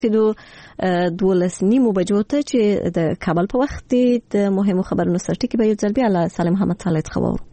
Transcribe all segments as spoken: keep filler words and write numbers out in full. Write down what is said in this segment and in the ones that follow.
دو دولس نیمو بجو ته چې د کابل په وخت د مهمو خبرونو سرټی کې به یو ځل بیا له سالم محمد صالح څخه وورو.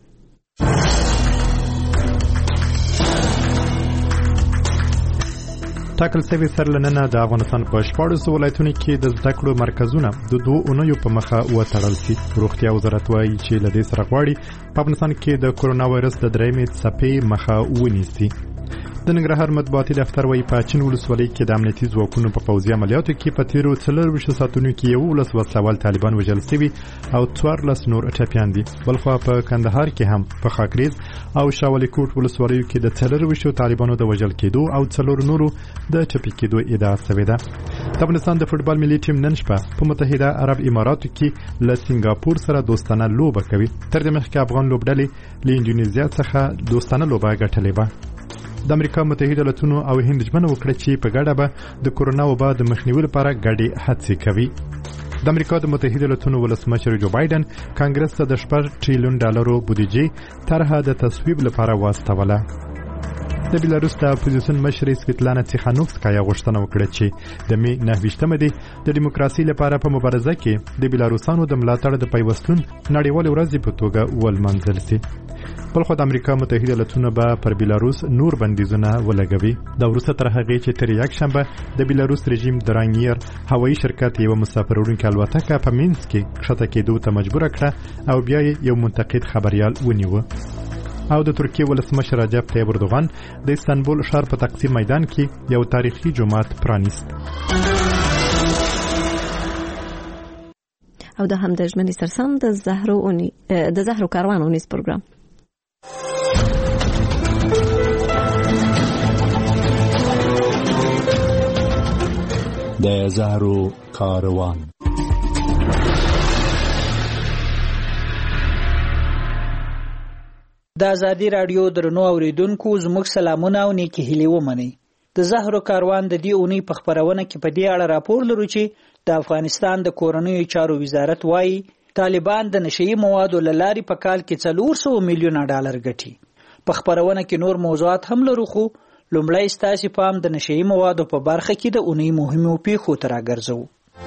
ټاکل شوی سرلننه د افغانستان په شپاړسو ولایتونو کې د زده کړو مرکزونه د دوه اونیو په مخه وتړل شي. روغتیا وزارت وایي چې له دې سره غواړي په افغانستان کې د کورونا وایرس د درېمې څپې مخه ونیسي. د ننګرهار مطبوعاتي دفتر وایي په چین ولسوالۍ کې د امنیتي ځواکونو په پوځي عملیاتو کې په تیرو څلورویشتو ساعتونو کې یولس وسلوال طالبان وژل شوي او څوارلس نور ټپیان دي. بلخوا په کندهار کې هم په خاکریز او شاولي کوټ ولسوالیو کې د څلورویشتو طالبانو د وژل کېدو او څلور نورو د ټپي کېدو ادعا شوې ده. د افغانستان د فوټبال ملي ټیم نن شپه په متحده عرب اماراتو کې له سنگاپور سره دوستانه لوبه کوي. تر دې مخکې افغان لوبډلې له انډونیزیا څخه دوستانه لوبه ګټلې وه. د امریکا متحده ایالاتونو او هند ژمنه وکړه چې په ګډه به د کورونا وبا د مخنیوي لپاره ګډې هڅې کوي. د امریکا د متحده ایالاتونو ولسمشر جو بایدن کانګرس ته د شپږ ټریلیون ډالرو بودیجې طرحه د تصویب لپاره واستوله. د بیلاروس د اپوزیسیون مشر سویتلانا تیخانوفسکایا غوښتنه وکړه چې د می نهه دی د دیموکراسي لپاره په مبارزه کې د بیلاروسانو د ملاتړ د پیوستون نړیوال ورځ په توګه ولمانځل شي. بلخو د امریکا متحده ایالاتونو به پر بیلاروس نور بندیزونه ولګوي. دا وروسته تر هغې چې تر یک شنبه د بیلاروس رژیم د رانګیر هوایي شرکت یو مسافر وړونکې الوتکه په مینسک کې ښکته کېدو ته مجبوره کړه او بیا یو منتقد خبریال ونیوه. او د ترکیې ولسمشر رجب طیب اردوغان د استانبول ښار په تقسیم میدان کې یو تاریخي جومات پرانیست. او د هم د ژمنې سرسام د زهرو اونی د زهرو کاروان اونیز پروګرام د زهرو کاروان. د ازادي رادیو درنو اوریدونکو زموږ سلامونه او نیکی هیلې ومنئ. د زهرو کاروان د دې اونۍ په خبرونه کې په دې اړه راپور لرو چې د افغانستان د کورنیو چارو وزارت وایي طالبان د نشئی موادو لاري په کال کې څلور سوه میلیونه ډالر ګټي. په خبرونه کې نور موضوعات هم لرو خو لومړی ستاسو پام د نشئی موادو په برخه کې د اونۍ مهمو پیښو ته راګرځو.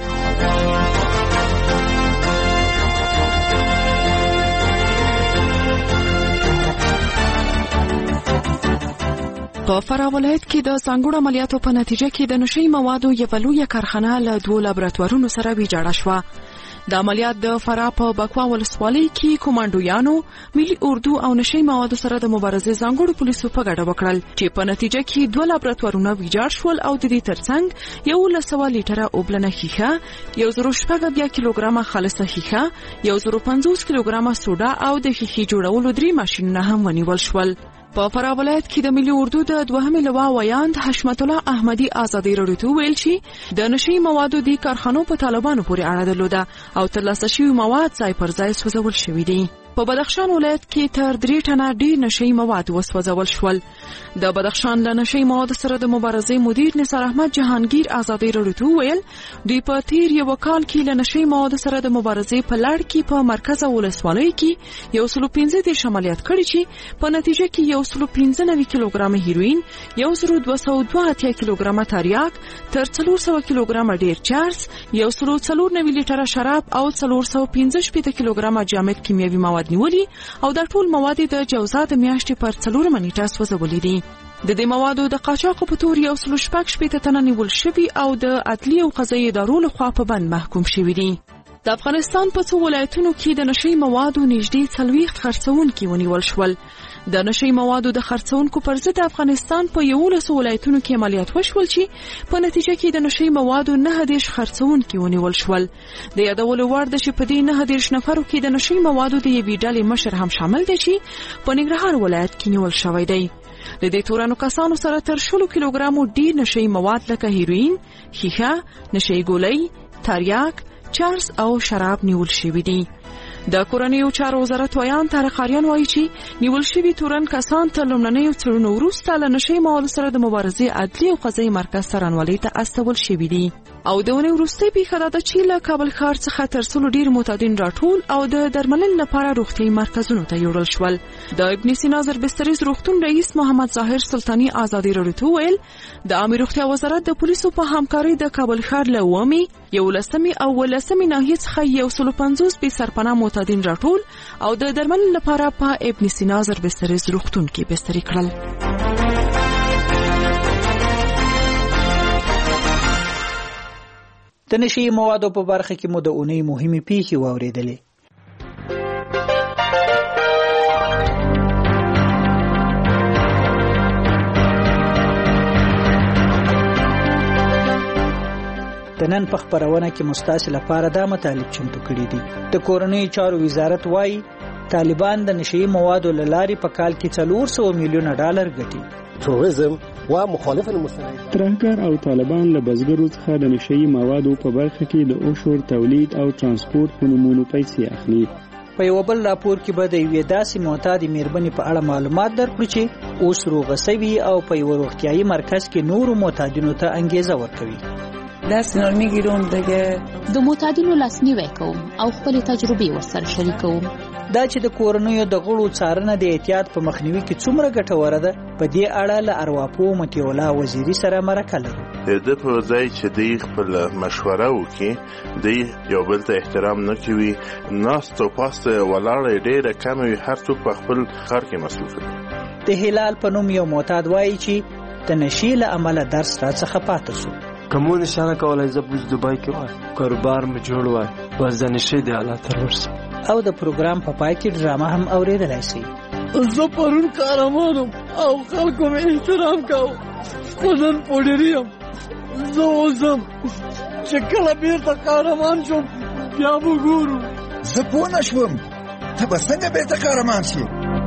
په فراه ولایت کې د ځانګړو عملیاتو په نتیجه کې د نشئی موادو یوه لویه کارخانه له دوه لابراتوارونو سره ویجاړه شوه. د عملیات د فراه په بکوا ولسوالۍ کې کومانډویانو ملي اردو او نشئی موادو سره د مبارزې ځانګړو پولیسو په ګډه وکړل چې په نتیجه کې دوه لابراتوارونه ویجاړ شول او د دې ترڅنګ یو لسوه لیټره اوبلنه ښیښه، یو زرو شپږ بیا کیلوګرامه خالصه ښیښه، یو زرو پنځوس کیلوګرامه سوډا او د ښیښې جوړولو درې ماشینونه هم ونیول شول. په فراه ولایت کې د ملي اردو د دوهمې لوا ویاند حشمت الله احمدي ازادي راډیو ته ویل چې د نشئی موادو د کارخانو په طالبانو پورې اړه درلوده او ترلاسه شوي مواد ځای پر ځای سوځول شوي دي. په بدخشان ولایت کې تر درې ټنه ډیر نشئی مواد وسوځول شول. د بدخشان له نشئی موادو سره د مبارزې مدیر نثار احمد جهانگیر ازادي راډیو ته ویل دوی په تیر یو کال کې له نشئی موادو سره د مبارزې په لړ کې په مرکز ولسوالۍ کې یو سل پنځه دېرش عملیات کړي چې په نتیجه کې یو سل پنځه نوي کیلوګرامه هیروین، یو زرو دوه سوه دوه اتیا کیلوګرامه تریاک، تر څلور سوه کیلوګرامه ډیر چارس، یو سل څلور نوي لیټره شراب او څلور سوه پنځه شپېته کیلوګرامه جامد کیمیاوي مواد نیولي او دا ټول مواد د جوزا د میاشتې پر څلورمه نیټه سوځولي دي. د دې موادو د قاچاق په تور یو سل شپږ شپېته تنه نیول شوي او د عدلي او قضایي ادارو لخوا په بند محکوم شوي دي. د افغانستان په څو ولایتونو کې د نشئی موادو نږدې څلوېښت خرڅوونکي ونیول شول. د نشئی موادو د خرڅونکو پر ضد افغانستان په یولسو ولایتونو کې عملیات وشول چې په نتیجه کې د نشئی موادو نهه دېرش خرڅوونکي ونیول شول. د یادولو وړ ده چې په دې نهه دېرش نفرو کې د نشئی موادو د یوې ډلې مشر هم شامل دی چې په ننګرهار ولایت کې نیول شوی دی. د دې تورانو کسانو سره تر شلو کیلوګرامو ډیر نشئی مواد لکه هیروین، ښیښه، نشئی ګولۍ، تریاک، چارس او شراب نیول شوي دي. د کورنیو چارو وزارت ویان طارق آریان وایي چې نیول شوي تورن کسان تر لومړنیو څېړنو وروسته له نشهیي موادو سره د مبارزې عدلي او قضایي مرکز څارنوالۍ ته استول شوي دي. او د ونې وروستۍ پیښه دا ده چې له کابل ښار څخه تر سلو ډېر معتادین راټول او د درملنې لپاره روغتیایي مرکزونو ته یوړل شول. د ابن سینا زربستریز روغتون رئیس محمد ظاهر سلطاني ازادي راډیو ته وویل د عامه روغتیا وزارت د پولیسو په همکارۍ د کابل ښار له اوومې یولسمې او ولسمې ناحیې څخه یو سلو پنځوس بې سرپناه معتادین راټول او د درملنې لپاره په ابن سینا زربستریز روغتون کې بستري کړل. د نشهیي موادو په برخه کې مو د اونۍ مهمې پیښې واورېدلې. د نن په خپرونه کې مو ستاسې لپاره دا مطالب چمتو کړي دي. د کورنیو چارو وزارت وایي طالبان د نشهیي موادو له لارې په کال کې څلور سوه میلیونه ډالر ګټي. تروریزم و مخالفان مسلح ترهګر او طالبان له بزګرو څخه د نشهیي موادو په برخه کې د اوشور تولید او ترانسپورت په نومونو پیسې اخلي. په یو بل راپور کې به د یوې داسې معتادې مېرمنې په اړه معلومات درکړو چې اوس روغه سوي او په یو روغتیایي مرکز کې نورو معتادینو ته انګیزه ورکوي. دست میگیرم دیگه د معتادینو لاسنیوی کوم او خپل تجربې ورسره شریکوم. دا چې د کورنیو د غړو څارنه د احتیاط په مخنیوي کې څومره ګټوره ده په دې اړه له ارواپوه مطیع الله وزیري سره مرکه لرو. د په ځای چې دوی خپل مشوره وکړي دوی یو بل ته احترام نه کوي، ناست او پاست ولاړې ډېره کمه وي، هر څوک په خپل کار کې مصروف دی. د هلال په نوم یو معتاد وایي چې د نشې له امله درس راڅخه پاتې شو. کومو نشانه کولای زه بوز دوبای کې وای کاروبار مې جوړ وای بس د نشې د حالت ورسه. او د پروګرام په پای کې ډرامه هم اورېدلای شي. زه پرون قهرمانم او خلکو مې احترام کاوه، خو نن پوډریم. زه اوسم چې کله بیرته قهرمان شم بیا به ګورو. زه پوه نه شوم ته به څنګه بیرته قهرمان شي؟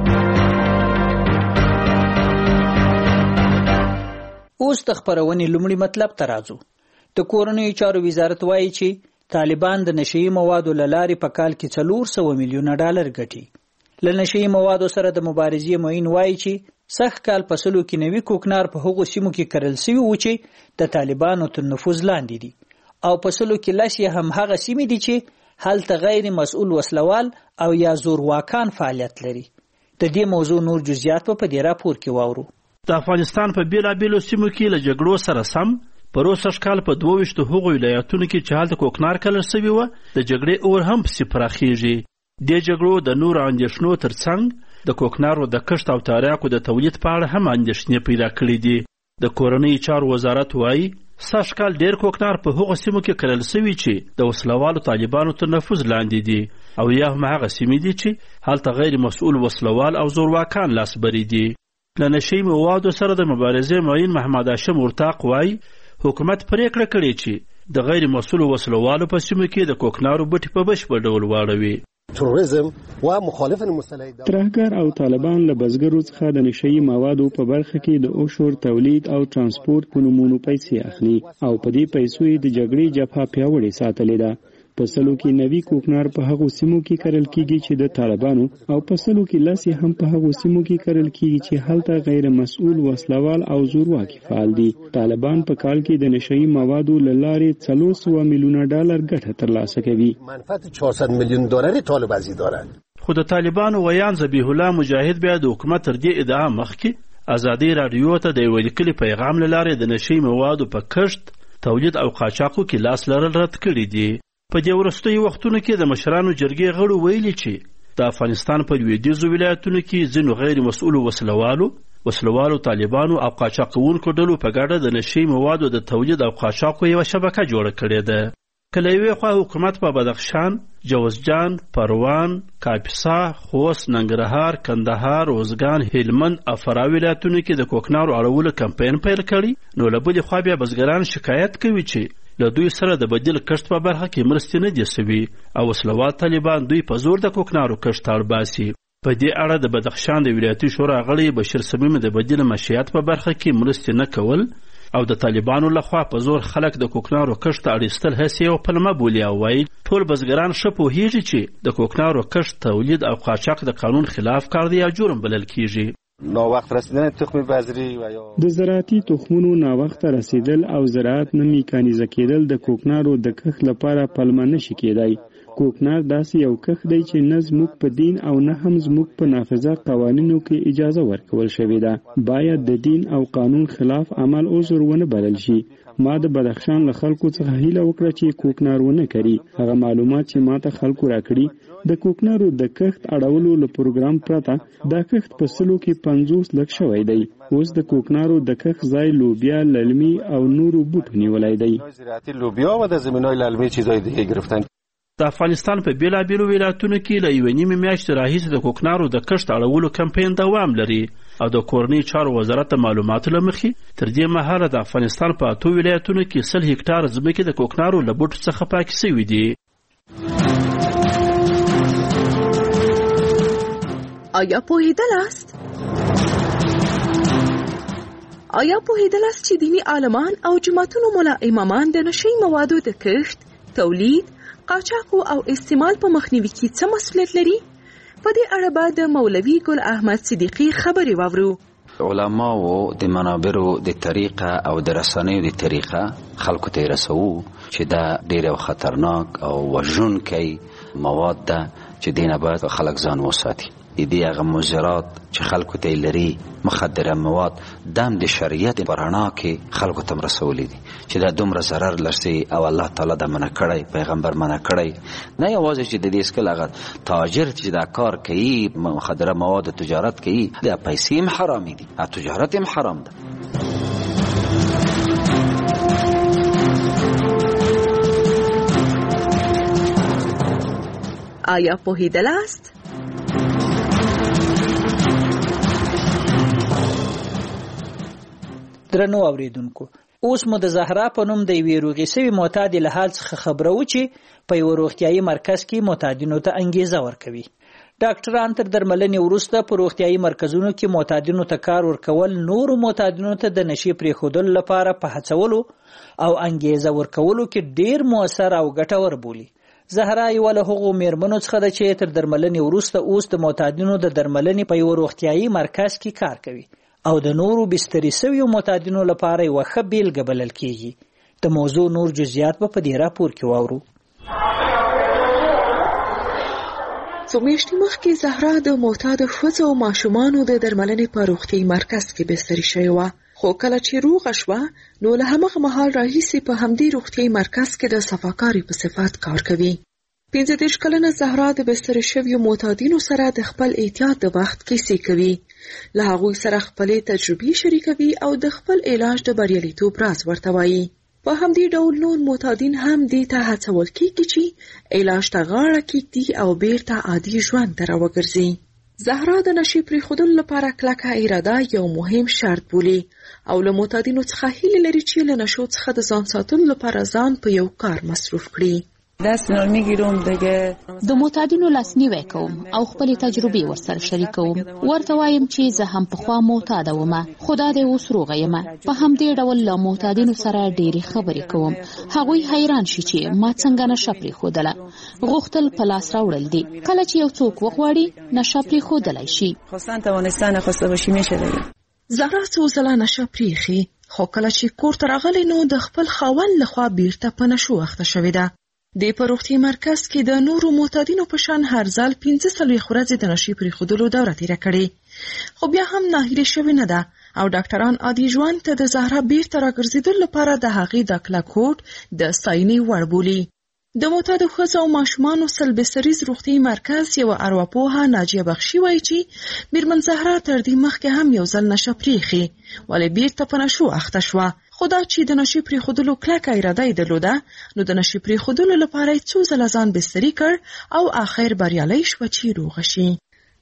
اوس د خپرونې لومړي مطلب ته راځو. د کورنیو چارو وزارت وایي چې طالبان د نشهیي موادو له لارې په کال کې څلور سوه میلیونه ډالر ګټي. له نشهیي موادو سره د مبارزې معین وایي چې سږ کال په سلو کې نوي کوکنار په هغو سیمو کې کرل سوي وو چې د طالبانو تر نفوذ لاندې دي، او په سلو کې لس یې هم هغه سیمې دي چې هلته غیر مسؤل وسلوال او یا زورواکان فعالیت لري. د دې موضوع نور جزئیات په دې راپور کې واورو. د افغانستان په بیلابیلو سیمو کې له جګړو سره سم په روسش کال په دوه ویشتو هغو ولایتونو کې چې هلته کوکنار کرل سوي وه د جګړې اور هم پسې پراخیږي. دې جګړو د نورو اندېښنو تر څنګ د کوکنارو د کښت او تاریاکو د تولید په اړه هم اندېښنې پیدا کړي دي. د کورنیو چارو وزارت وایي سږ کال ډېر کوکنار په هغو سیمو کې کرل سوي چې د وسلوالو طالبانو تر نفوذ لاندې دي، او یا هم هغه سیمې دي چې هلته غیر مسؤل وسلوال او زورواکان لاس بری دي. له نشهیي موادو سره د مبارزې معین محمد هاشم ورتاق وایي حکومت پریکړه کړې چې د غیر مسؤلو وسلوالو په سیمو کې د کوکنارو بوټي په بشپړ ډول واړوي. تروریزم و مخالفان مسلح ترهګر او طالبان له بزګرو څخه د نشهیي موادو په برخه کې د اوشور تولید او ترانسپورت په نومونو پیسې اخلي او په دې پیسو یې د جګړې جبهه پیاوړې ساتلې ده. په سلو کې نوي کوکنار په هغو سیمو کې کرل کیږي چې د طالبانو او په سلو کې لس هم په هغو سیمو کې کرل کیږي چې هلته غیر مسؤل وسلوال او زورواکي فعال دي. طالبان په کال کې د نشهیي موادو له لارې څلور سوه میلیونه ډالر ګټه ترلاسه کوي. منفعت چهارصد میلیون دلاری طالب ازی دارند. خو د طالبانو ویان ذبیح الله مجاهد بیا د حکومت تر دې ادعا مخکې ازادي راډیو ته د یوه لیکلي پیغام له لارې د نشهیي موادو په کښت، تولید او قاچاقو کې لاس لرل رد کړي دي. په دې وروستیو وختونو کې د مشرانو جرګې غړو ویلي چې د افغانستان په لویدیځو ولایتونو کې ځینو غیر مسؤلو وسلوالو وسلوالو طالبانو او قاچاقونکو ډلو په ګډه د نشهیي موادو د تولید او قاچاقو یوه شبکه جوړه کړې ده. که له یوې خوا حکومت په بدخشان، جوزجان، پروان، کاپیسا، خوست، ننګرهار، کندهار، روزګان، هلمند او فراه ولایتونو کې د کوکنارو اړولو کمپاین پیل کړی، نو له بلې خوا بیا بزګران شکایت کوي چې له دوی سره د بدیل کښت په برخه کې مرستې نه دي سوي او وسلوال طالبان دوی په زور د کوکنارو کښت ته اړ باسي. په دې اړه د بدخشان د ولایتي شورا غړی بشیر صمیم د بدیل معیشت په برخه کې مرستې نه کول او د طالبانو لخوا په زور خلک د کوکنارو کښت ته اړیستل هسې یو پلمه بولي او وایي ټول بزګران ښه پوهېږي چې د کوکنارو کښت تولید او قاچاق د قانون خلاف کار دی یا جرم بلل کیږي. ناوخت رسیدن تخم بذری و یا د زراعتي تخمونو ناوخت رسیدل او زراعت نه میکانیزه کېدل د کوکنارو د کښت لپاره پلمه نشي کېدای. کوکنار داسې یو کښت دی چې نه زموږ په دین او نه هم زموږ په نافذه قوانینو کې اجازه ورکول شوې ده. باید د دین او قانون خلاف عمل عذر ونه بلل شي. ما د بدخشان له خلکو څخه هیله وکړه چې کوکنار ونه کړي. هغه معلومات چې ما ته خلکو راکړي د کوکنارو د کښت اړولو له پروګرام پرته دا کښت په سلو کې پنځوس لک شوی دی. اوس د کوکنارو د کښت ځای لوبیا، للمي او نورو بوټو نیولی دی. زراعتي لوبیا و د زمینای للمي چیزای دیگه گرفتن. د افغانستان په بیلابیلو ولایتونو کې له یوې نیمې میاشتې راهیسې د کوکنارو د کښت اړولو کمپین دوام لري او د کورنۍ چارو وزارت د معلوماتو له مخې تر دې مهاله د افغانستان په اتو ولایتونو کې سل هکټاره ځمکې د کوکنارو له بوټو څخه پاکې سوي دي. آیا پوهېدلاست؟ آیا پوهېدلاست چې دیني عالمان او جماعتونو ملا امامان د نشهیي موادو د کښت، تولید، قاچاق او استعمال په مخنیوي کې څه مسؤلیت لري؟ په دې اړه به د مولوي ګل احمد صدیقي خبرې واورو. علماو د منابرو د طریقه او د رسنیو د طریقه خلکو ته رسوو چې دا ډېر خطرناک او وژونکی مواد ده چې دینه باید خلک ځان وساتي. د دې هغه مضرات چې خلکو ته لري مخدره مواد دم د شریعت په رڼا کې خلکو ته رسولي دي چې دا دومره ضرر لرسي او الله تعالی دا منع کړی، پیغمبر منع کړی. نه یوازې چې د دې اسکل هغه تاجر چې دا کار کوي مخدره مواد تجارت کوي دا پیسې هم حرامي دي او تجارت هم حرام ده. آیا پوهېدلاست؟ درنو اوریدونکو، اوس مو د زهرا په نوم د یوې روغې سوي معتادې له حال څخه خبره و چې په یوه روغتیایي مرکز کې معتادینو ته انګیزه ورکوي. ډاکټران تر درملنې وروسته په روغتیایي مرکزونو کې معتادینو ته کار ورکول نورو معتادینو ته د نشې پرېښودلو لپاره په هڅولو او انګیزه ورکولو کې ډېر مؤثر او ګټور بولي. زهرا یوه له هغو میرمنو څخه ده چې تر درملنې وروسته اوس د معتادینو د درملنې په یوه روغتیایي مرکز کې کار کوي او د نورو بستري سویو معتادینو لپاره یوه ښه بیلګه بلل کیږي. د موضوع نور جزئیات به په دې راپور کې واورو. څو میاشتې مخکې زهرا د معتادو ښځو او ماشومانو د درملنې په روغتیایي مرکز کې بستري شوې وه، خو کله چې روغه شوه نو له همغه مهال راهیسې په همدې روغتیایي مرکز کې د صفاکاري په صفت کار کوي. پنځه دېرش کلنه زهرا د بستري شویو معتادینو سره د خپل احتیاط د وخت کیسې کوي، له هغوی سره خپلې تجربې شریکوي او د خپل علاج د بریالیتوب راز ورته وایي. په همدې ډول نور معتادین هم دې ته هڅول کېږي چې علاج ته غاړه کېږدي او بیرته عادي ژوند ته راوګرځي. زهرا د نشې پرېښودلو لپاره کلکه اراده یو مهم شرط بولي او له معتادینو څخه هیله لري چې له نشو څخه د ځان ساتلو لپاره ځان په یو کار مصروف کړي. دست میگیرم دیگه د معتادینو لاسنیوی کوم او خپل تجربې ورسره شریکوم. ورته وایم چې زه هم پخوا معتاده وم، خو دا د اوس روغه یم. په همدې ډول له معتادینو سره ډېرې خبرې کوم. هغوی حیران شي چې ما څنګه نشه پرېښودله. غوښتل په لاس راوړل دي. کله چې یو څوک وغواړي نشه پرېښودلی شي. خواستن توانستن خواسته باشی میشه دیگه. زهرا څو ځله نشه پرېښي، خو کله چې کور ته راغلی نو د خپل خاوند لخوا بیرته په نشو اخته شوې ده. د په روغتیایي مرکز کې د نورو معتادینو په شان هر ځل پنځه څلوېښت ورځې د نشې پرېښودلو دوره تېره کړې، خو بیا هم ناهیلې شوې نه ده او ډاکټران عادي ژوند ته د زهرا بیرته راګرځېدلو لپاره د هغې دا کلک هوډ د ستاینې وړ بولي. د معتادو ښځو او ماشومانو سل بستریز روغتیایي مرکز یوه ارواپوهه ناجیه بخشي وایي چې میرمن زهرا تر دې مخکې هم یو ځل نشه پرېښې، ولې بیرته په نشو اخته شوه. خو دا چې د نشې پرېښودلو کلکه اراده یې درلوده، نو د نشې پرېښودلو لپاره یې څو ځله ځان بستري کړ او آخر بریالی شوه چې روغه شي.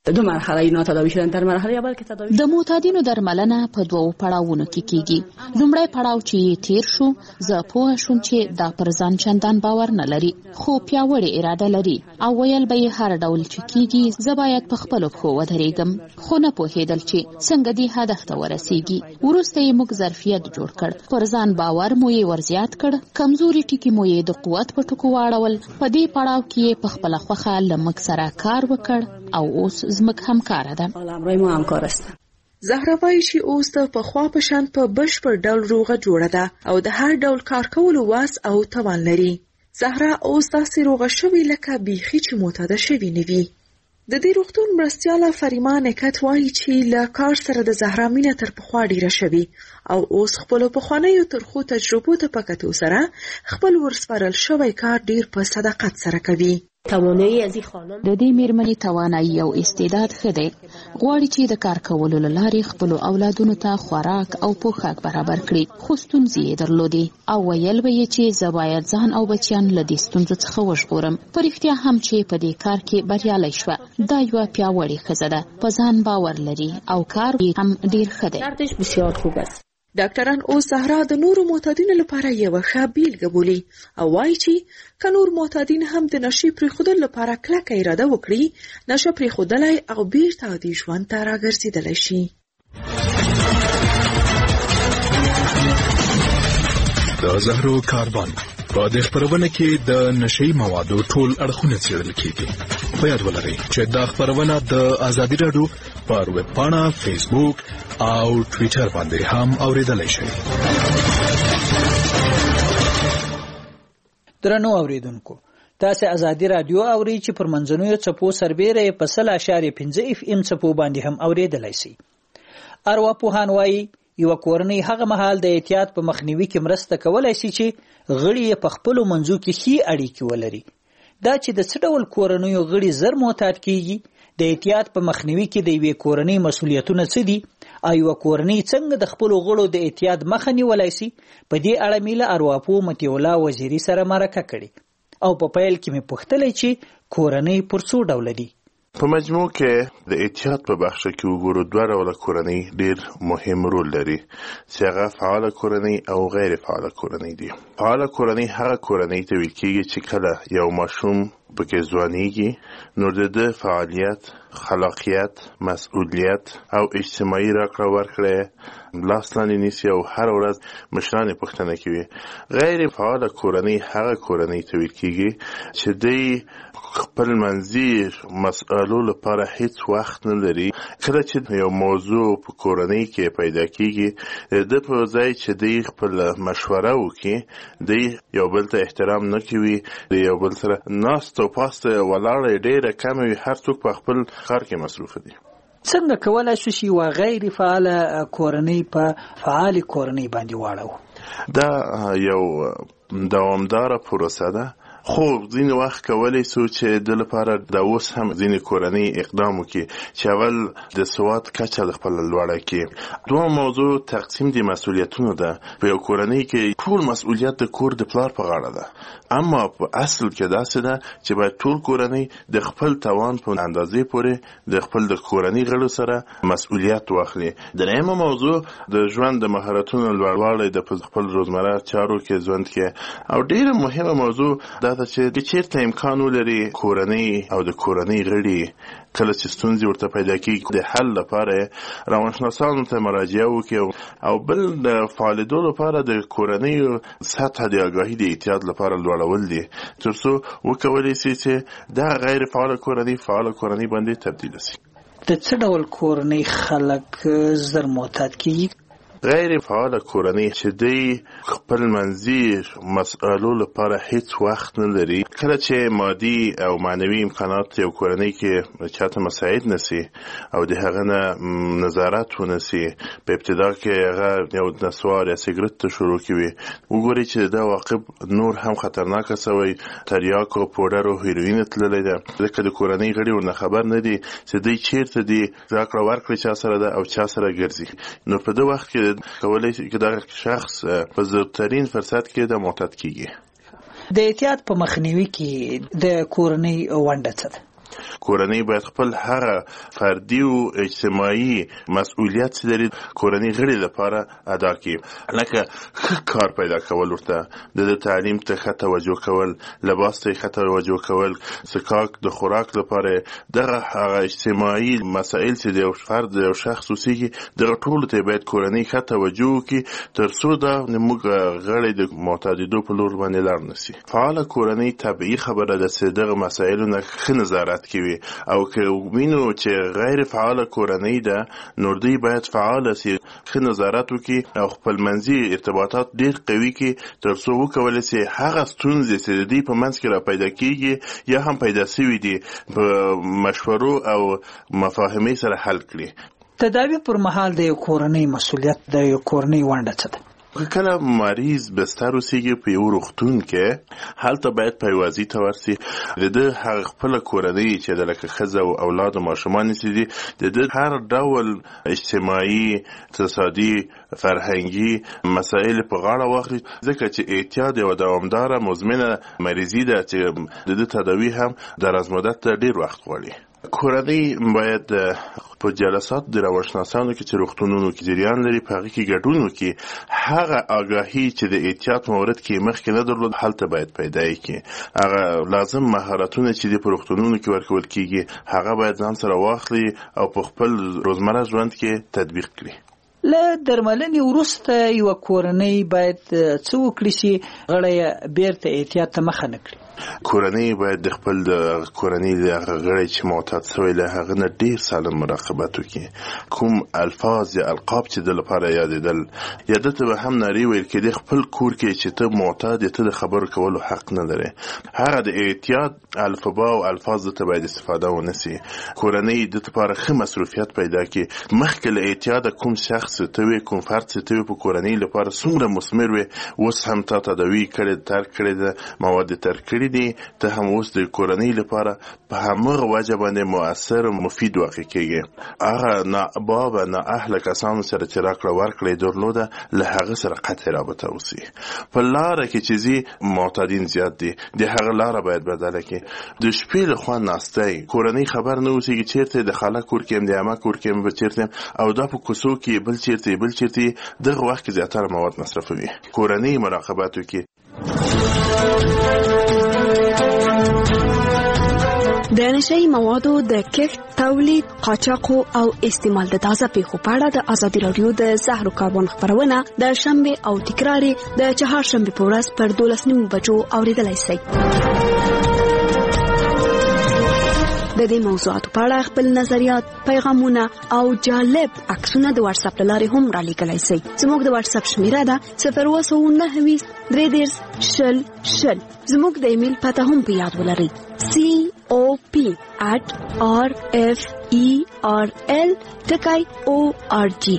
دو مرحله اینا تداوی شدن در مرحله اول که تداوی د معتادینو درملنه په دوو پړاوونو کې کیږي. لومړی پړاو چې تیر شو، زه پوه شوم چې دا پر ځان چندان باور نه لري، خو پیاوړې اراده لري او ویل به یې هر ډول چې کیږي زه باید په خپلو پښو ودرېږم، خو نه پوهېدل چې څنګه دې هدف ته ورسیږي. وروسته یې موږ ظرفیت جوړ کړ، پر ځان باور مو یې ورزیات کړ، کمزوري ټکي مو یې د قوت په ټکو واړول. په دې پړاو کې یې په خپله خوښه له موږ سره کار وکړ او اوس زموږ همکاره ده. زهرا وایي چې اوس د پخوا په شان په بشپړ ډول روغه جوړه ده او د هر ډول کار کولو واس او توان لري. زهرا اوس داسې روغه شوې لکه بیخي چې معتاده شوې نه وي. د دې روغتون مرستیاله فریما نکت وایي چې له کار سره د زهرا مینه تر پخوا ډیره شوې او اوس خپلو پخوانیو ترخو تجربو ته په کتو سره خپل ورسپارل شوی کار ډیر په صداقت سره کوي. توانایی از این خانم د دې میرمنې توانایی او استعداد ښه دی. غواړي چې د کار کولو له لارې خپلو اولادونو ته خوراک او پوښاک برابر کړي، خو ستونزې یې درلودې او ویل به یې چې زه باید ځان او بچیان له دې ستونزو څخه وژغورم. په رښتیا هم چې په دې کار کې بریالی شوه. دا یوه پیاوړې ښځه ده، په ځان باور لري او کار هم ډیر ښه دی. بسیار خوب است. ډاکټران اوس زهرا د نورو معتادینو لپاره یوه ښه بیلګه بولي او وایي چې که نور معتادین هم د نشې پرېښودلو لپاره کلکه اراده وکړي، نشه پرېښودلی او بیرته عادي ژوند ته راګرځېدلی شي. د زهرو کاروان په دې خپرونه کې د نشې موادو ټول اړخونه څېړل کېږي. په یاد ولرئ چې دا خپرونه د ازادي راډیو پر ویب پاڼه، فیسبوک او ټویټر باندې هم اوریدلای شئ. درنو اوریدونکو، تاسو ازادي راډیو اورئ چې پر منځنوي څپو سربېره په سل اشاریه پنځه اف ام څپو باندې هم اوریدلای شئ. ارواپوهان وایي یو کورنۍ هغه مهال د احتیاط په مخنیوي کې مرسته کولای شي چې غړي یې په خپلو منځو کې ښې اړیکې ولري. دا چې د څه ډول کورنیو غړي زر معتاد کیږي، د احتیاط په مخنیوي کې د یوې کورنۍ مسؤلیتونه څه دي او یوه کورنۍ څنګه د خپلو غړو د احتیاط مخه نیولی شي، په دې اړه مې له ارواپوه مطیع الله وزیري سره مرکه کړې او په پیل کې مې پوښتلی چې کورنۍ پر څو ډوله دي. په مجموع کې د احتیاط په بخش کې وګورو دوه ډوله کورنۍ ډیر مهم رول لري چې هغه فعاله کورنۍ او غیر فعاله کورنۍ دي. فعاله کورنۍ هغه کورنۍ ته ویل کېږي چې کله یو ماشوم پکې ځوانیږي نو د ده فعالیت، خلاقیت، مسئولیت او اجتماعي راکړه ورکړه لاس لاندې نیسي او هر ورځ مشران یې پوښتنه کوي. غیر فعاله کورنۍ هغه کورنۍ ته ویل کېږي چې دی خپل منځي مسئلو لپاره هیڅ وخت نه لري. کله چې یو موضوع په کورنۍ کې پیدا کېږي، د په ځای چې دی خپل مشوره وکړي، دی یو بل ته احترام نه کوي، د یو بل سره ناست او پاسته ولاړه ډېره کمه وي. هر څوک په خپل کار کې مصروفه دي. څنګه کولای شو چې یوه غیر فعاله کورنۍ په فعالې کورنۍ باندې واړو؟ دا یو دوامداره پروسه ده، خو ځینې وخت کولی سو چې د لپاره د اوس هم ځینې کورنۍ اقدام وکړي چې اول د سواد کچه د خپل لوړه کړي. دوه موضوع تقسیم د مسؤلیتونو ده. په یو کورنۍ کې ټول مسؤلیت د کور د پلار په غاړه ده، اما په اصل کې داسې ده چې باید ټول کورنۍ د خپل توان په اندازې پورې د خپل د کورنۍ غړو سره مسؤلیت واخلي. درېیمه موضوع د ژوند د مهارتونو لوړوالی د خپل روزمره چارو کې ژوند کې، او ډېره مهمه موضوع دا ده چې چېرته امکان ولري کورنۍ او د کورنۍ غړي کله چې ستونزې ورته پیدا کېږي د حل لپاره روانشناسانو ته مراجعه وکړي، او بل د فعالېدو لپاره د کورنۍ سطح د آګاهي د احتیاط لپاره لوړول دي تر څو وکولی شي چې دا غیر فعاله کورنۍ فعاله کورنۍ باندې تبدیل شي. د څه ډول کورنۍ خلک زر معتاد کېږي؟ غیر فعاله کورنۍ چې دی خپل منځي مسئلو لپاره هیڅ وخت نه لري. کله چې مادي او معنوي امکانات یو کورنۍ کې چاته مساعد نسی او د هغه نه نظارت ونسی، په ابتدا کې هغه یو نسوار یا سیګرټ ته شروع کوي، وګوري چې دا واقع نور هم خطرناکه سوی، تریاک او پوډر او هیروین تللی ده، ځکه د کورنۍ غړي ورنه خبر نه دي چې دی چیرته دی، راکړه ورکړه چا سره ده او چا سره ګرځي. نو په دې وخت کې کولای شي چې دا شخص په زړترین فرصت کې د معتاد کیږي. د احتیاط په مخنیوي کې د کورنۍ ونډه څه ده؟ کورنۍ باید خپل هغه فردي او اجتماعي مسؤلیت چې لري کورنۍ غړي لپاره ادا کړي، لکه ښه کار پیدا کول، ورته د تعلیم ته ښه توجه کول، لباس ته ښه توجه کول، څښاک د خوراک لپاره، دغه هغه اجتماعي مسائل چې د یو فرد د یو شخص اوسېږي دغه ټولو ته باید کورنۍ ښه توجه وکړي تر څو دا زموږ غړي د معتادېدو په لور باندې لاړ نه شي. فعاله کورنۍ طبیعي خبره ده چې دغه مسایلو نه ښه نظارت کوي، او که وینو چې غیر فعاله کورنۍ ده نو دوی باید فعاله سي، ښه نظارت وکړي او خپلمنځي ارتباطات ډېر قوي کړي تر څو وکولی سي هغه ستونزې چې د دوی په منځ کې را پیدا کېږي یا هم پیدا سوي دي په مشورو او مفاهمې سره حل کړي. تداوی پر مهال د یو کورنۍ مسؤلیت د یو کورنۍ ونډه څه ده؟ کله مریض بستر اوسېږي په یو روغتون کې، هلته باید پیوازي ته ورسي، د ده هغه خپله کورنۍ چې د لکه ښځه او اولاد او ماشومان چې دي د ده هر ډول اجتماعي، اقتصادي، فرهنګي مسایل په غاړه واخلي، ځکه چې اعتیاد یوه دوامداره مزمنه مریضي ده چې د ده تداوي هم درازمدت ته ډېر وخت غواړي. کورنۍ باید په جلسات د روانشناسانو کې چې روغتونونو کې جریان لري په هغې کې ګډون وکړي، هغه آګاهي چې د احتیاط مورد کې مخکې نه درلود هلته باید پیدا کړي، هغه لازم مهارتونه چې د په روغتونونو کې ورکول کېږي هغه باید ځان سره واخلي او په خپل روزمره ژوند کې تطبیق کړي. له درملنې وروسته یوه کورنۍ باید څه وکړي چې غړی بیرته احتیاط ته مخه نه کړي؟ کورنۍ باید د خپل د کورنۍ د هغه غړی چې معتاد شوی له هغه نه ډېر سالم مراقبت وکړي. کوم الفاظ یا القاب چې د لپاره یادېدل یا ده ته به هم نارې ویل کېدې خپل کور کې چې ته معتاد ته د خبرو کولو حق نه لرې، هغه د احتیاط الفبا او الفاظ ته باید استفاده ونه سي. کورنۍ د لپاره ښه مصروفیت پیدا کړي، مخکې له احتیاطه کوم شخص ته وي کوم فرد ته وي په کورنۍ لپاره څومره مثمر وي، اوس هم تا تداوي کړې ترک کړې ده، مواد ترک کړي دي، ته هم اوس د کورنۍ لپاره په همغه وجه باندې مؤثر او مفید واقع کېږي. هغه نابابه نااهله کسانو سره چې راکړه ورکړه یې درلوده له هغه سره قطع رابطه اوسي. په لاره کې چې ځي معتادین زیات دي، د هغه لاره باید بدله کړي. د شپې له خوا ناستی کورنۍ خبر نه اوسېږي چېرته د خاله کور کې یم، د عمه کور کې یم، چېرته او دا په کوڅو کې بل چېرته بل چېرته دغه وخت کې زیاتره مواد مصرفوي. کورنۍ مراقبت وکړي. د نشهیي موادو د کښت، تولید، قاچاقو او استعمال د تازه پیښو په اړه د ازادي راډیو د زهرو کاروان خپرونه د شنبه او تکرار د چهارشنبه په ورځ پر دولس نیمو بجو اوریدلای شئ. د دې موضوعاتو په اړه خپل نظریات، پیغامونه او جالب عکسونه د واتس اپ لارې هم را لیږلی شئ. زموږ د واتس اپ شمیره ده صفر اووه سوه نهه ویشت درې دېرش شل شل. زموږ د ایمیل پته هم په یاد ولرئ: سی او پی at r f e r l ټکی او ار جی.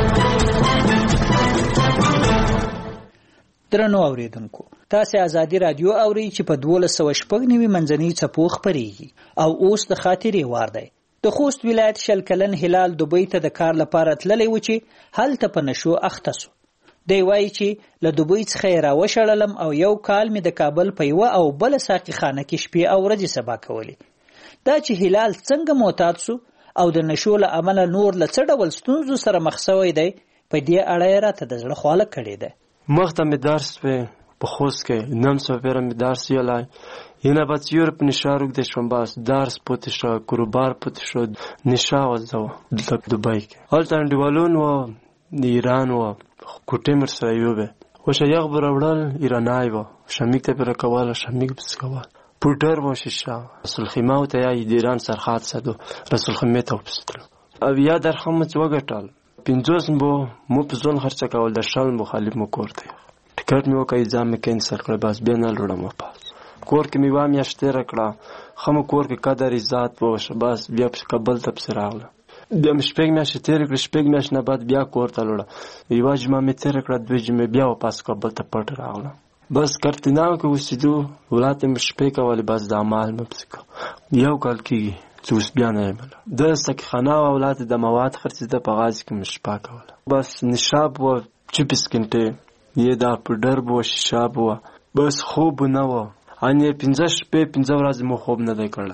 درنو اوریدونکو، تاسو ازادي رادیو اوري چې په دولس سوه شپږ نوي منځني څپو خپرېږي او اوس د خاطرې وار دی. د خوست ولایت شل کلن هلال دوبۍ ته د کار لپاره تللی و چې هلته په نشو اخته سو. دی وایي چې له دوبۍ څخه یې راوشړلم او یو کال مې د کابل په یوه او بله ساقي خانه کې شپې او ورځې سبا کولې. دا چې هلال څنګه معتاد سو او د نشو له امله نور له څه ډول ستونزو سره مخ شوی دی، په دې اړه یې راته د زړه خواله کړې ده. مخته مې درس په په خوست کې نیم سوفره مې درس یلای ینا بعد یورپ نشارو د شومباس درس پوت شو، کروبار پوت شو، نشا وځو د دوبۍ کې هلته انډیوالون و د ایران و کوټه مر سره یوبه وشه یغ برولل ایرانای و شمیک ته پر کوله شمیک بس کوله پوټر و شیشه رسول خیمه ته یا د ایران سرحد سدو رسول خیمه ته وبستل او یا در خمت وګټل پنځوس مو مو په ځون خرچه کول د شل مخالف مو کوړته ټیکټ مې وکړ ځم مې کینسل کړ بس بیا نه لړم پاس کور کې مې وام یاشته رکړه خم کور کې قدر عزت وشه بس بیا په کابل ته پسراغله بیا مې شپږ میاشتې تیر کړ شپږ میاشتې نه بعد بیا کور ته لړم یو جمعه مې تیر کړ دوه جمعې بیا واپس کابل ته پټ راغله بس کارتیناو کې وسیدو ولات مې شپې کولې بس د اعمال مې پسکو یو کال کېږي چې اوس بیا نه یم د سکخانه او اولاد د مواد خرڅې د پغاز کې مشپا کوله بس نشاب و چپس کنټه یې دا پډر بو شاب و بس خوب نه و ان پنځه شپې پنځه ورځې مو خوب نه دی کړل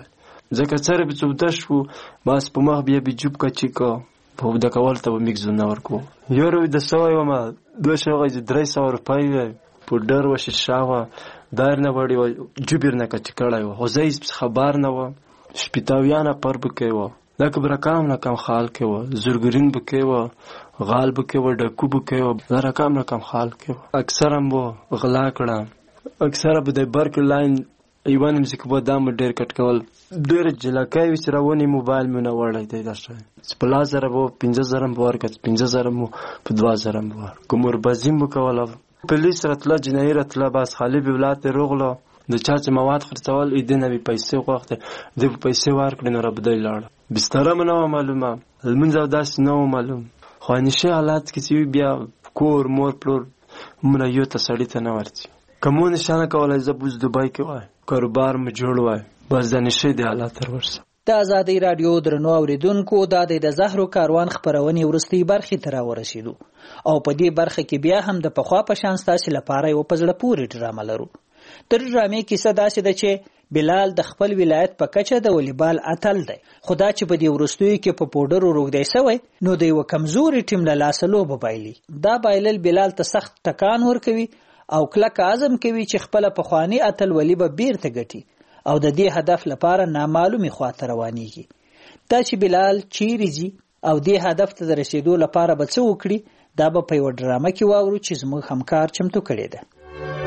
ځکه سره به څوده شو بس په مخ بیا به جوب کچی کا په د کول ته به میګ زونه ورکو یورو د سوای و ما دوه شوغه درې سوه روپۍ په ډر وش شاوه دار نه وړي جوبیر نه کچ کړای و هوزیز خبر نه و شپتاویانه پر بکې و دا کبر کام نه کم خال کې و زورګرین بکې و غال بکې و ډکو بکې و دا رقم نه کم خال کې و اکثر هم غلا کړه اکثر به د برک لاین ایوان مزیک په دام ډیر کټ کول ډیر جلکای وچ راونی موبایل مې نه وړای دی داشه سپلا زره وو پنځه زره مو ورکت پنځه زره مو په دوا زره مو کومور بازیم وکول پولیس راتله جنای راتله بس خالی بولات روغلو د چا چې مواد خرڅول اې د نوې پیسې وخت د پیسې ورکړي نو را بدای لاړ بستر مې نو معلومه المنځ داس نو معلوم خو نشه حالات کې بیا کور مور پلور مونږ یو ته سړی ته نه ورچی کومو نشانه کولای زبوز دوبای کې وای کاروبار مې جوړ وای بس د نشه د حالات تر ورسه د آزادۍ رادیو درنو اوریدونکو د د زهرو کاروان خبرونې ورستي برخې تر ورسېدو او په دې برخه کې بیا هم د پخوا په شان ستاسو لپاره یو پزړه پورې ډرامه لرو تر ډرامې کې څه داسې ده چې بلال د خپل ولایت په کچه د والیبال اتل دی خدا چې په دې ورستیو کې په پودرو روغدی سوی نو د یو کمزوري ټیم له لاسه لوبه بایلي دا بایلل بلال ته سخت ټکان ورکوي او کلک عزم کوي چې خپل پخوانی اتل ولی به بیرته ګټي او د دې هدف لپاره نامعلومي خواته روانيږي دا چې بلال چیرې ځي او دې هدف ته رسیدو لپاره به څه وکړي دا به په یو ډرامه کې واورو چې زموږ همکار چمتو کړی ده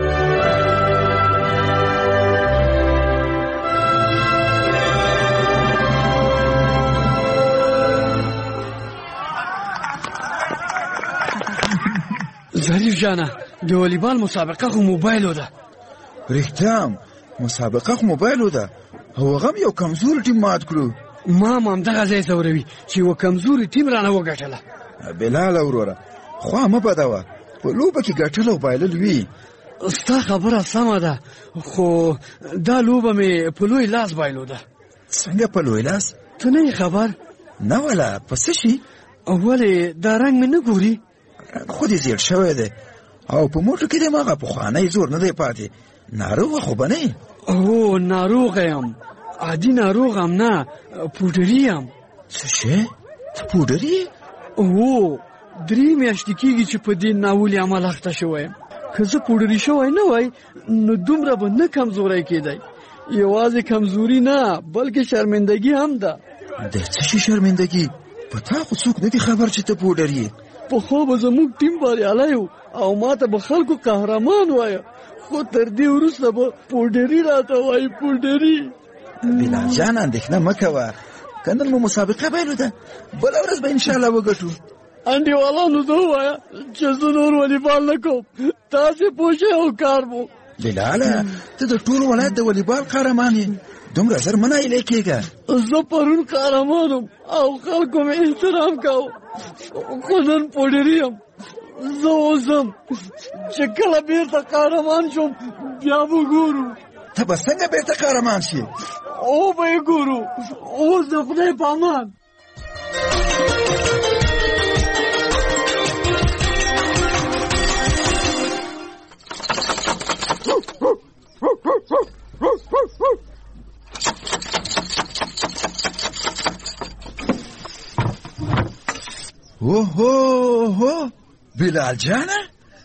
ظریف جانا د والیبال مسابقه خو موبایلو ده رښتیا مسابقه خو موبایلو ده هغه یو کمزور ټیم مات کړو ما هم دغه ځای زوروي چې یو کمزوري ټیم رانه وګټله بلال وروره خو ما بداوه په لوبه کې ګټل او بایلل وی ستا خبره سمه ده خو دا لوبه مې په لوی لاس بایلو ده څنګه په لوی لاس ته نه خبر نه ولا پس شي ولې دا رنگ مې نه ګوري خو دې زیړ شوی دی او په موټر کې د ماغه په خوانې زور نه دی پاتې ناروغ خو بنه او ناروغ یم عادي ناروغ هم نه پوډری یم څه شي ته پوډری او درې میاشتې کېږي چې په دې ناولي عمل اخته شوی یم که زه پوډري شوی نه وای نو دومره به نه کمزوری کېدی یوازې کمزوري نه بلکې شرمندګي هم ده د څه شي شرمندګي په تا خو څوک نه دي خبر چې ته پوډري پخوا به زموږ ټیم بریالی و او ما ته به خلکو قهرمان وایه خو تر دې وروسته به پوډري راته وایي پوډري بلال جان اندېښنه مه کوه که نن مو مسابقه بایلو ده بله ورځ به انشاءالله وګټو انډیوالانو ته ووایه چې زه نور والیبال نه کوم تاسې پوه شئ او کار مو بلاله ته د ټول ولایت د والیبال قهرمان یې دومره زر مه نایلې کېږه زه پرون قهرمان وم او خلکو مې احترام کوه خو نن پوډري یم زه اوس ځم چې کله بیرته قهرمان شم بیا به ګورو ته به څنګه بیرته قهرمان شي او به یې ګورو اوس د خدای په امان اوهو اوهو بلال جانه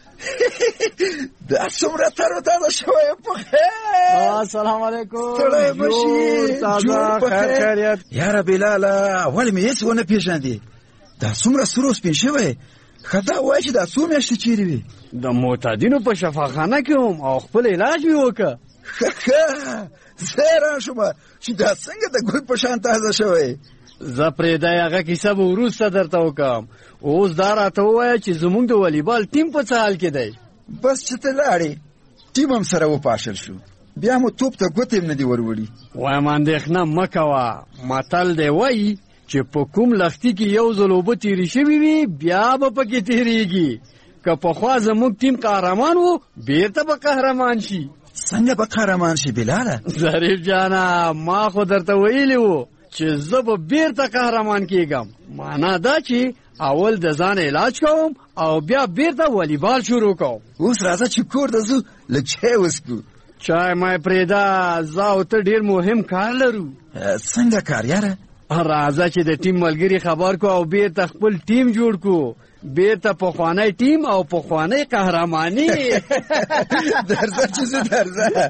دا څومره تر تازه شوی په خیر السلام علیکم ستړی بشي تازه خیر خیریت یاره بلاله ولې مې هېڅ ونه پېژندې دا څومره سور او سپین شوی ښه دا وایه چې دا څو میاشتې چیرې وي د معتادینو په شفاخانه کې وم او خپل علاج مې وکړه ښه ښه زه حیران شوم چې دا څنګه د ګل په شان تازه شوی زه پرېږدی هغه کیسه به وروسته درته وکړم اوس دا راته ووایه چې زموږ د والیبال ټیم په څه حال کې دی بس چې ته لاړې ټیم هم سره وپاشل شو بیا مو توپ ته ګوتې هم نه دي وروړي وایم اندېښنه مه کوه متل دی وایي چې په کوم لښتي کې یو ځل اوبه تېرې شوي وي بیا به پکې تېرېږي که پخوا زموږ ټیم قهرمان و بیرته به قهرمان شي څنګه به قهرمان شي بلاله ظریف جانه ما خو درته ویلي وو چې زه به بیرته قهرمان کېږم معنا دا چې اول د ځان علاج کوم او بیا بیرته والیبال شروع کوم اوس راځه چې کور ته ځو لږ چای وڅښو چای مای پرېدا زه او ته ډېر مهم کار لرو. څنګه کار یاره؟ راځه چې د ټیم ملګري خبر کو او بیرته خپل ټیم جوړ کو. بیرته پخوانی ټیم او پخوانی قهرماني. درځه چې زه درځه.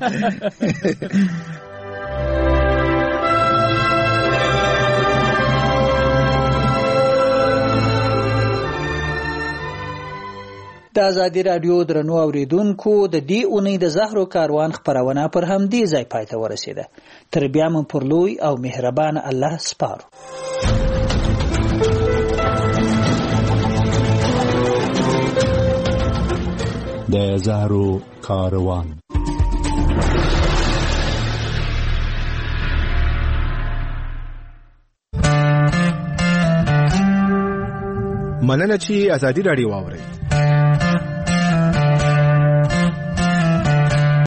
د ازادي راډیو درنو اوریدونکو د دې اونۍ د زهرو کاروان خپرونه پر همدې ځای پای ته ورسېده. تر بیا مو پر لوی او مهربان الله سپارو. د زهرو کاروان. مننه چې ازادي راډیو واورئ.